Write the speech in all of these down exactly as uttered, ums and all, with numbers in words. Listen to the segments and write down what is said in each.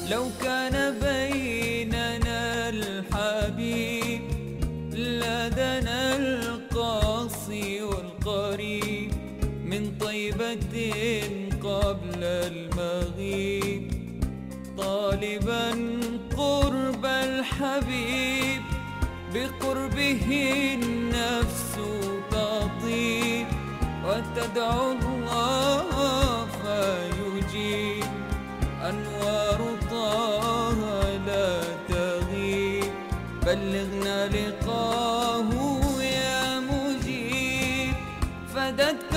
لو كان بيننا الحبيب لدنا القاصي والقريب من طيبة قبل المغيب، طالبا قرب الحبيب بقربه النفس تطيب، وتدعو الله فيجيب، أنوار طه لا تغيب، بلغنا لقاه يا مجيب، فدتك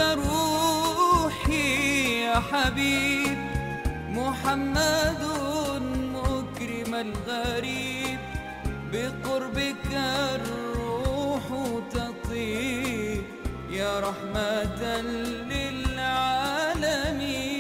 روحي يا حبيب، محمد مكرم الغريب، بقربك الروح تطيب، يا رحمة للعالمين.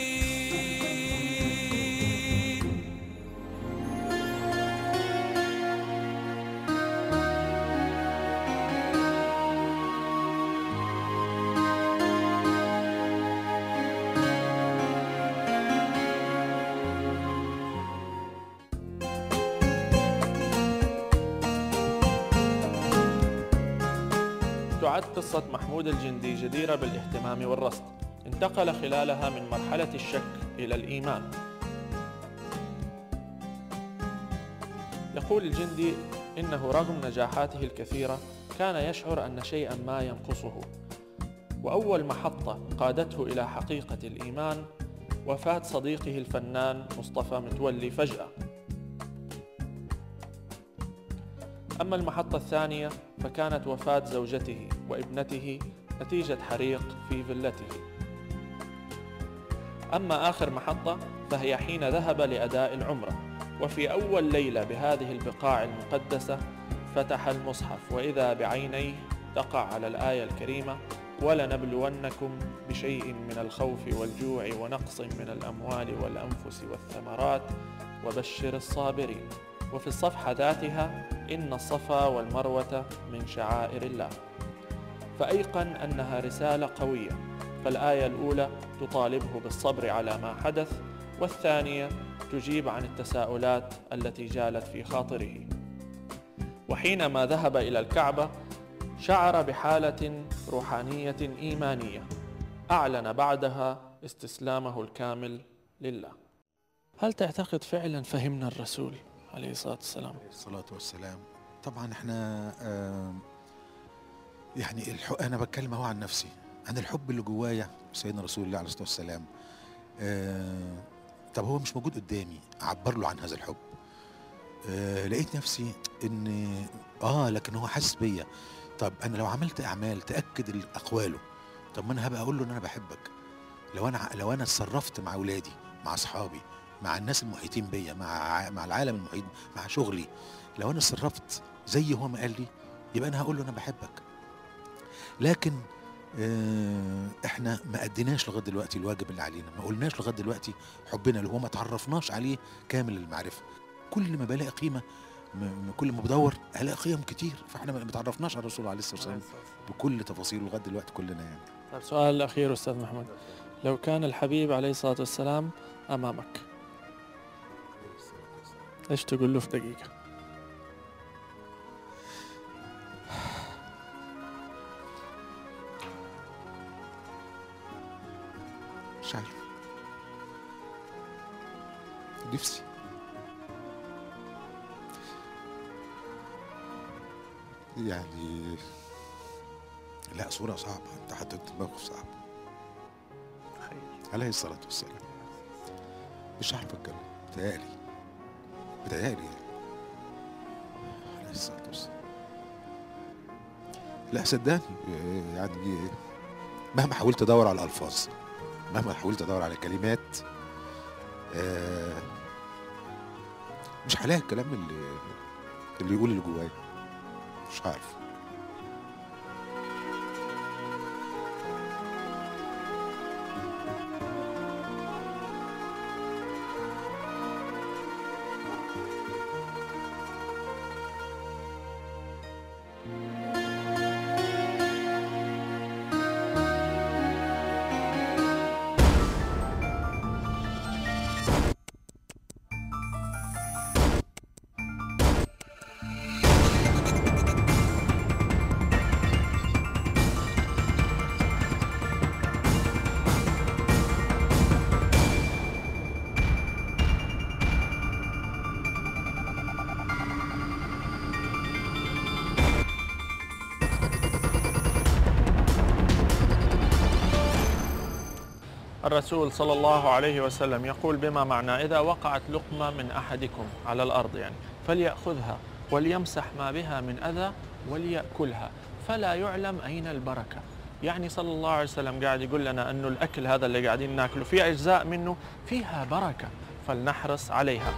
تعد قصة محمود الجندي جديرة بالاهتمام والرصد. انتقل خلالها من مرحلة الشك إلى الإيمان. يقول الجندي إنه رغم نجاحاته الكثيرة كان يشعر أن شيئا ما ينقصه، وأول محطة قادته إلى حقيقة الإيمان وفاة صديقه الفنان مصطفى متولي فجأة. أما المحطة الثانية فكانت وفاة زوجته وابنته نتيجة حريق في فيلته. أما آخر محطة فهي حين ذهب لأداء العمرة، وفي أول ليلة بهذه البقاع المقدسة فتح المصحف وإذا بعينيه تقع على الآية الكريمة: ولنبلونكم بشيء من الخوف والجوع ونقص من الأموال والأنفس والثمرات وبشر الصابرين. وفي الصفحة ذاتها: إن الصفا والمروة من شعائر الله. فأيقن أنها رسالة قوية، فالآية الأولى تطالبه بالصبر على ما حدث، والثانية تجيب عن التساؤلات التي جالت في خاطره. وحينما ذهب إلى الكعبة شعر بحالة روحانية إيمانية، أعلن بعدها استسلامه الكامل لله. هل تعتقد فعلا فهمنا الرسول عليه الصلاة والسلام؟ عليه الصلاة والسلام. طبعا احنا آه يعني الح... انا بتكلم اهو عن نفسي، عن الحب اللي جوايا سيدنا رسول الله عليه الصلاة والسلام. آه طب هو مش موجود قدامي اعبر له عن هذا الحب. آه لقيت نفسي ان اه لكن هو حاسس بيا. طب انا لو عملت اعمال تاكد اقواله، طب ما انا هبقى اقول له ان انا بحبك. لو انا لو انا اتصرفت مع اولادي، مع اصحابي، مع الناس المحيطين بيا، مع مع العالم المحيط، مع شغلي، لو انا اتصرفت زي هو ما قال لي يبقى انا هقول له انا بحبك. لكن اه احنا ما اديناش لغايه دلوقتي الواجب اللي علينا، ما قلناش لغايه دلوقتي حبنا اللي هو ما تعرفناش عليه كامل المعرفه. كل ما بلاقي قيمه، كل ما بدور هلاقي قيم كتير، فاحنا ما تعرفناش على الرسول عليه الصلاه والسلام بكل تفاصيله لغايه دلوقتي كلنا يعني. طيب سؤال الاخير استاذ محمود، لو كان الحبيب عليه الصلاه والسلام امامك ايش تقول له في دقيقه؟ مش عارف، نفسي يعني لا صورة صعبة، انت حطيت موقف صعب. عليه الصلاة والسلام مش عارف اتكلم، بتهيألي بتهيألي يعني عليه الصلاة والسلام. لا صدقني يعني مهما حاولت ادور على الألفاظ، مهما حاولت ادور على كلمات، آه مش هلاقي الكلام اللي اللي يقول اللي جوايا، مش عارف. الرسول صلى الله عليه وسلم يقول بما معنى إذا وقعت لقمة من أحدكم على الأرض يعني فليأخذها وليمسح ما بها من أذى وليأكلها فلا يعلم أين البركة. يعني صلى الله عليه وسلم قاعد يقول لنا أنه الأكل هذا اللي قاعدين ناكله في أجزاء منه فيها بركة فلنحرص عليها.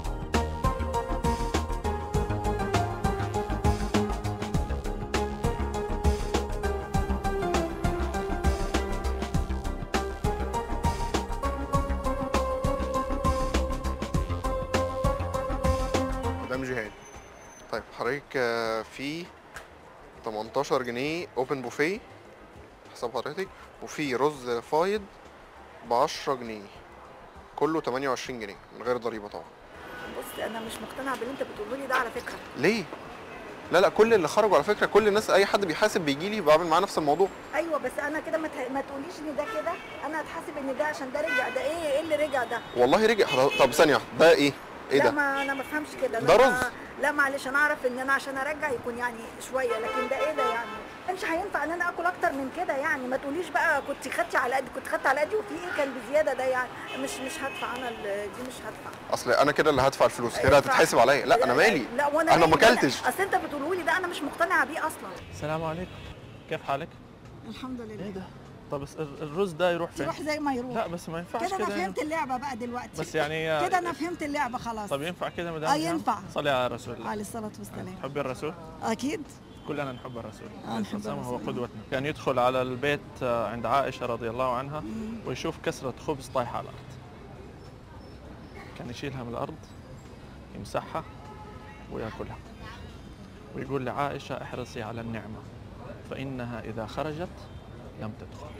مدام جهاد، طيب حضرتك آه، في تمنتاشر جنيه اوبن بوفيه حساب حضرتك، وفي رز فايض ب عشرة جنيه، كله تمنية وعشرين جنيه من غير ضريبه طبعا. بص انا مش مقتنعه باللي انت بتقوله لي ده على فكره. ليه؟ لا لا كل اللي خرجوا على فكره، كل الناس اي حد بيحاسب بيجي لي بعمل معاه نفس الموضوع. ايوه بس انا كده ما ت- ما تقوليش ان ده كده، انا هتحاسب ان ده عشان ده رجع، ده ايه ايه اللي رجع ده؟ والله رجع حضرتك. طب ثانيه واحدة، ده ايه؟ ايه لا ده؟ ما انا ما بفهمش كده. ده أنا- رز. لا معلش انا اعرف ان انا عشان ارجع يكون يعني شويه، لكن ده ايه ده يعني؟ مش هينفع ان انا اكل اكتر من كده يعني. ما تقوليش بقى كنت خدتي على قد كنت خدت على قدي وفي ايه كان بزياده ده يعني. مش مش هدفع انا ال- دي مش هدفع. اصل انا كده اللي هدفع الفلوس، كده هتتحاسب عليا. لا انا مالي، لا وانا انا ما مالي؟ اكلتش. اصل انت بتقوله لي ده انا مش مقتنعه بيه اصلا. السلام عليكم، كيف حالك؟ الحمد لله. ايه ده؟ طب الس- الرز ده يروح فين؟ يروح زي ما يروح. لا بس ما ينفعش كده انا كده يعني. فهمت اللعبه بقى دلوقتي. بس يعني كده انا فهمت اللعبه خلاص. طب ينفع كده مدام اه جهاد؟ ينفع. صلي على رسول الله عليه الصلاه والسلام. تحبي الرسول؟ اكيد. كلنا نحب الرسول آه، نحب الإنسان هو الرسول. قدوتنا. كان يدخل على البيت آه، عند عائشة رضي الله عنها ويشوف كسرة خبز طايحة على الأرض، كان يشيلها من الأرض يمسحها ويأكلها ويقول لعائشة احرصي على النعمة فإنها إذا خرجت لم تدخل.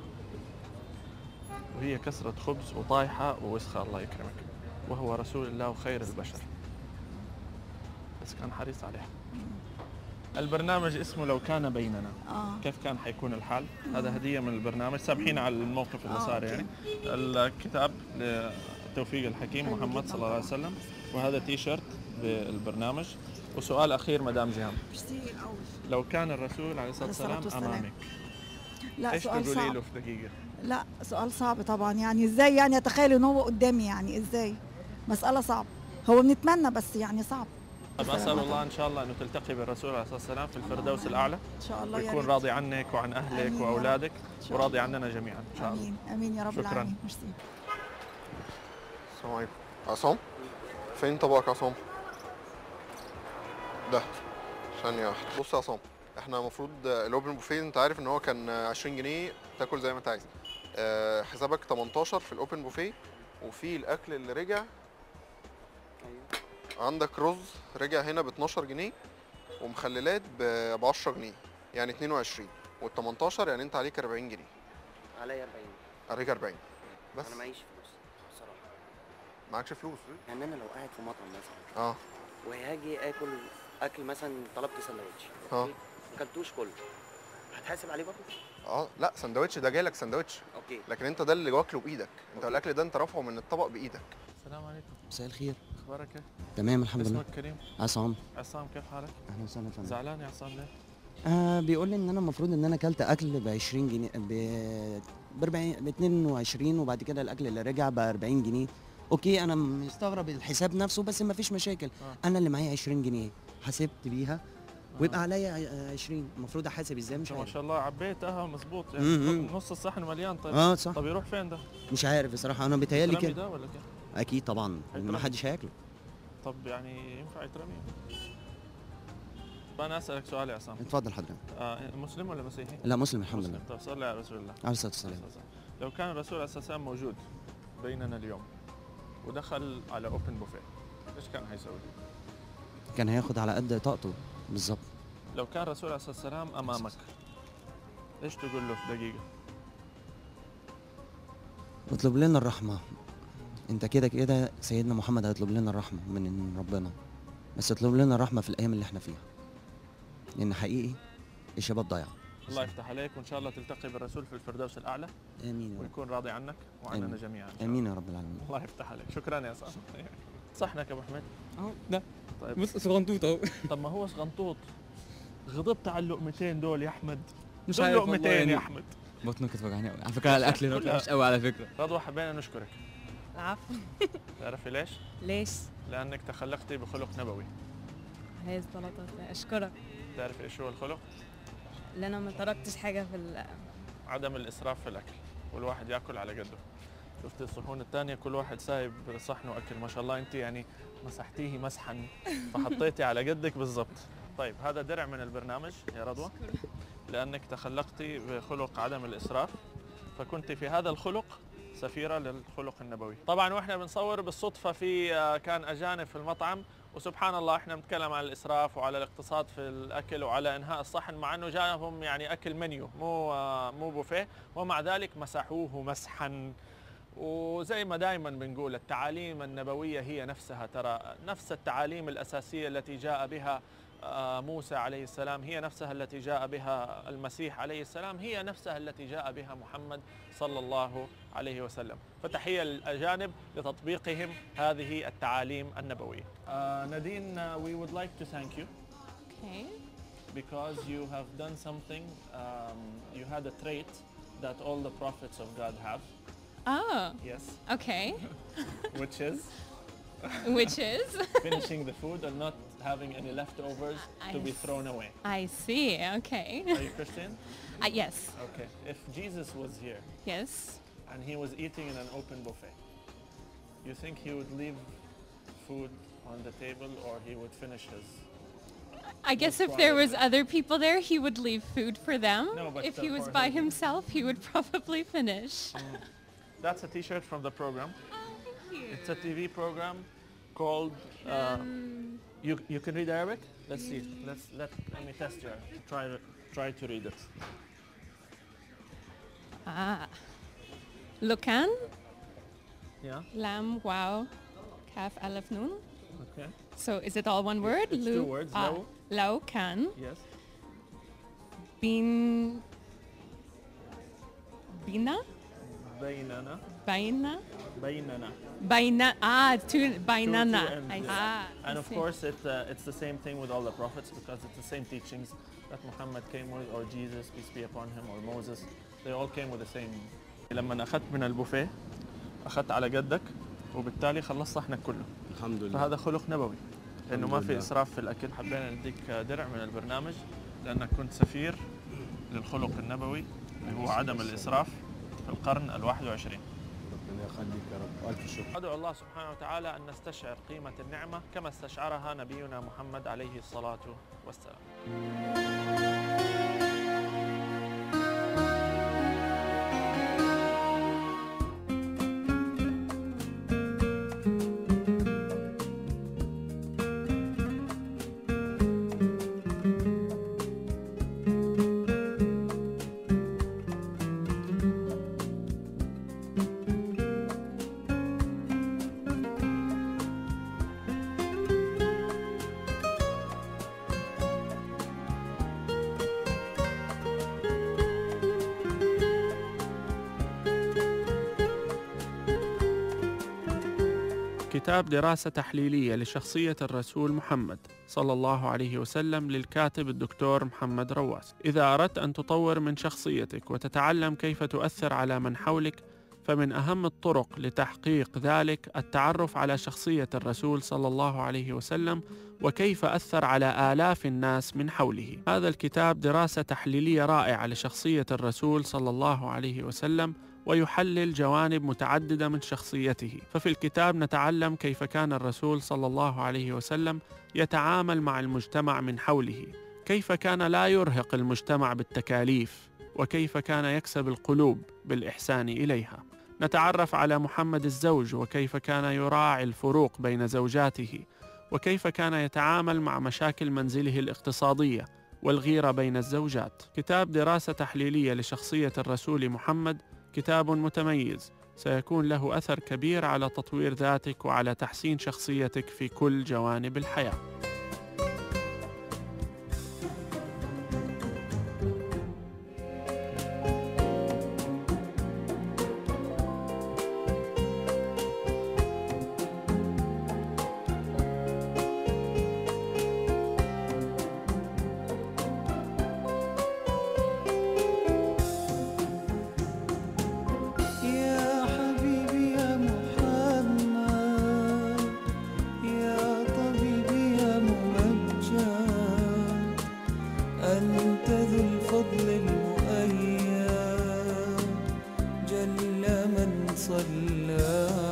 وهي كسرة خبز وطايحة ووسخة الله يكرمك، وهو رسول الله وخير البشر، بس كان حريص عليها. البرنامج اسمه لو كان بيننا. اه كيف كان حيكون الحال؟ هذا هدية من البرنامج، سامحينا على الموقف اللي آه، صار أوكي. يعني. الكتاب لتوفيق الحكيم حلو محمد جداً صلى الله عليه طبعاً. وسلم، وهذا تي شيرت بالبرنامج. وسؤال أخير مدام جيهان، ميرسي قوي. لو كان الرسول عليه الصلاة عليه الصلاة والسلام والسلام. أمامك لا إيش سؤال تقولي صعب. له في دقيقة؟ لا سؤال صعب طبعا، يعني ازاي يعني اتخيل ان هو قدامي، يعني ازاي؟ مسألة صعب. هو بنتمنى بس يعني صعب. طب أسأل الله إن شاء الله أنه تلتقي بالرسول عليه الصلاة والسلام في الفردوس اللهم الأعلى، ان شاء الله يا ويكون ريت. راضي عنك وعن آمين أهلك يا وأولادك إن شاء وراضي الله. عننا جميعا إن شاء الله. امين امين يا رب شكراً. العالمين. ميرسي. السلام عليكم. عصام فين طبقك يا عصام؟ ده ثانية واحدة. بص يا عصام، احنا المفروض الاوبن بوفيه انت عارف ان هو كان عشرين جنيه تاكل زي ما انت عايز. أه حسابك تمنتاشر في الاوبن بوفيه، وفي الاكل اللي رجع عندك رز رجع هنا ب اتناشر جنيه، ومخللات ب عشرة جنيه، يعني اتنين وعشرين، وال تمنتاشر يعني انت عليك اربعين جنيه. عليا اربعين. عليك اربعين بس. انا معيش فلوس بصراحه. معكش فلوس؟ يعني انا لو قاعد في مطعم مثلا اه وهاجي اكل اكل مثلا طلبت سندوتش اه. أوكي؟ ما اكلتوش كله، هتحاسب عليه برضه؟ اه لا سندوتش ده جايلك سندوتش، اوكي. لكن انت ده اللي واكله بايدك، انت أوكي. الاكل ده انت رافعه من الطبق بايدك. السلام عليكم، مساء الخير. أخبارك إيه؟ تمام الحمد لله. اسمك كريم؟ عصام. عصام كيف حالك؟ اهلا وسهلا يا فندم. زعلان يا عصام ليه؟ آه بيقول لي ان انا المفروض ان انا اكلت اكل ب عشرين جنيه ب ب اربعين ب اتنين وعشرين، وبعد كده الاكل اللي رجع ب اربعين جنيه. اوكي انا مستغرب الحساب نفسه بس ما فيش مشاكل. آه. انا اللي معايا عشرين جنيه حسبت بيها ويبقى عليا ع- عشرين، المفروض احاسب ازاي؟ مش ما عارف. شاء الله عبيتها مظبوط مم. يعني نص الصحن مليان. طيب اه صح. طب يروح فين ده؟ مش عارف بصراحه، انا بيتهيألي يترمي كده. ده ولا كيف؟ اكيد طبعا هيترمي. ما حدش هياكله. طب يعني ينفع يترمي؟ فأنا أسألك سؤال يا عصام، اتفضل حضرتك. آه مسلم ولا مسيحي؟ لا مسلم الحمد مسلم. لله. طب صلي على رسول الله. عليه الصلاه والسلام. لو كان الرسول عليه الصلاة والسلام موجود بيننا اليوم ودخل على اوبن بوفيه، ايش كان حيسوي؟ كان هياخد على قد طاقته بالظبط. لو كان الرسول عليه الصلاة والسلام أمامك ايش تقول له في دقيقة؟ اطلب لنا الرحمة. انت كده كده سيدنا محمد هيطلب لنا الرحمة من ربنا، بس اطلب لنا الرحمة في الأيام اللي احنا فيها، لأن حقيقي الشباب ضايعة. الله يفتح عليك، وإن شاء الله تلتقي بالرسول في الفردوس الأعلى آمين يا رب. ويكون راضي عنك وعننا آمين. جميعا إن شاء الله. آمين يا رب العالمين. الله يفتح عليك، شكرا يا صاحبي. صحنك يا أبو حميد؟ اهو ده طيب بص صغنطوط اهو. طب ما هو صغنطوط، غضبت على اللقمتين دول يا أحمد. مش دول عارف والله لقمتين يعني. يا أحمد. بطنك توجعني قوي على فكره. الاكل ده وحش قوي على فكره. رضوى حبينا نشكرك. العفو. تعرفي ليش؟ ليش؟ لأنك تخلقتي بخلق نبوي. هاي السلطات. اشكرك. تعرفي ايش هو الخلق؟ اللي انا ما تركتش حاجه في ال... عدم الإسراف في الأكل، والواحد ياكل على قده. شفتي الصحون الثانية كل واحد سايب صحنه أكل، ما شاء الله أنت يعني مسحتيه مسحا فحطيتي على قدك بالضبط. طيب هذا درع من البرنامج يا رضوى، لأنك تخلقتي بخلق عدم الإسراف، فكنت في هذا الخلق سفيرة للخلق النبوي. طبعا واحنا بنصور بالصدفة في كان أجانب في المطعم، وسبحان الله احنا بنتكلم عن الإسراف وعلى الاقتصاد في الأكل وعلى إنهاء الصحن، مع أنه جاهم يعني أكل منيو مو مو بوفيه، ومع ذلك مسحوه مسحا. وزي ما دائما بنقول التعاليم النبوية هي نفسها، ترى نفس التعاليم الأساسية التي جاء بها موسى عليه السلام هي نفسها التي جاء بها المسيح عليه السلام، هي نفسها التي جاء بها محمد صلى الله عليه وسلم. فتحية للأجانب لتطبيقهم هذه التعاليم النبوية. uh, Nadine, uh, we would like to thank you. Okay. Because you have done something, um, you had a trait that all the prophets of God have. Oh. Yes. Okay. Which is? Which is? Finishing the food and not having any leftovers I to be thrown away. I see. Okay. Are you Christian? Uh, yes. Okay. If Jesus was here Yes. and he was eating in an open buffet, you think he would leave food on the table or he would finish his? I guess if there was other people there, he would leave food for them. No, but if uh, he was for by him- himself, he would probably finish. That's a T-shirt from the program. Oh, thank you. It's a T V program called. Uh, Um, you you can read Arabic? Let's see. Let's let let me test you. Try to try to read it. ah. Lukan, Yeah. lam, wow, kaf, alif, nun. Okay. So is it all one word? It's two words, Ah, law. law kan, Yes. bin, bina, بيننا baina, بيننا. baina. Ah, two, Two- two bainana. ends, I yes. ah, And I of see. course, it uh, it's the same thing with all the prophets because it's the same teachings that Muhammad came with, or Jesus, peace be upon him, or Moses. They all came with the same. لما أخذت من البوفيه أخذت على قدك وبالتالي خلصت صحنك كله. الحمد لله. فهذا خلق نبوي لأنه ما في لله. إسراف في الأكل. حبينا نديك درع من البرنامج لأنك كنت سفير للخلق النبوي اللي هو عدم الإسراف في القرن الواحد وعشرين. ربنا يخليك يا رب، ألف شكر. أدعو الله سبحانه وتعالى أن نستشعر قيمة النعمة كما استشعرها نبينا محمد عليه الصلاة والسلام. كتاب دراسة تحليلية لشخصية الرسول محمد صلى الله عليه وسلم للكاتب الدكتور محمد رواس. إذا أردت أن تطور من شخصيتك وتتعلم كيف تؤثر على من حولك، فمن أهم الطرق لتحقيق ذلك التعرف على شخصية الرسول صلى الله عليه وسلم وكيف أثر على آلاف الناس من حوله. هذا الكتاب دراسة تحليلية رائعة لشخصية الرسول صلى الله عليه وسلم، ويحلل جوانب متعددة من شخصيته. ففي الكتاب نتعلم كيف كان الرسول صلى الله عليه وسلم يتعامل مع المجتمع من حوله، كيف كان لا يرهق المجتمع بالتكاليف، وكيف كان يكسب القلوب بالإحسان إليها. نتعرف على محمد الزوج وكيف كان يراعي الفروق بين زوجاته، وكيف كان يتعامل مع مشاكل منزله الاقتصادية والغيرة بين الزوجات. كتاب دراسة تحليلية لشخصية الرسول محمد كتاب متميز سيكون له أثر كبير على تطوير ذاتك وعلى تحسين شخصيتك في كل جوانب الحياة. أنت ذو الفضل المؤيد جل من صلى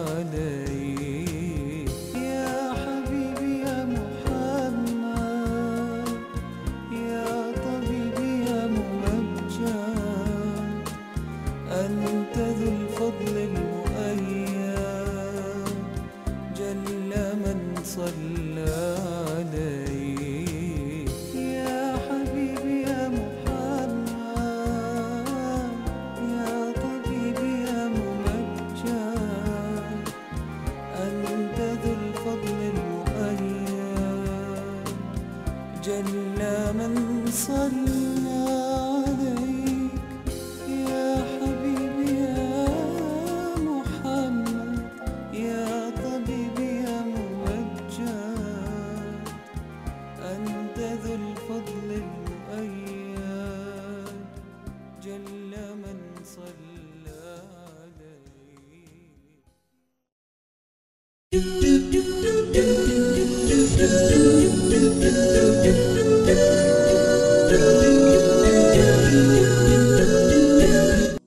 عليك يا حبيبي يا محمد يا طبيبي يا ممجد أنت ذو الفضل المؤيد جل من صلى عليك يا حبيبي يا محمد يا طبيبي يا ممجد أنت ذو الفضل المؤيد جل من صلى عليك يا حبيبي يا محمد يا طبيبي يا ممجد أنت ذو الفضل المؤيد جل من صلى عليك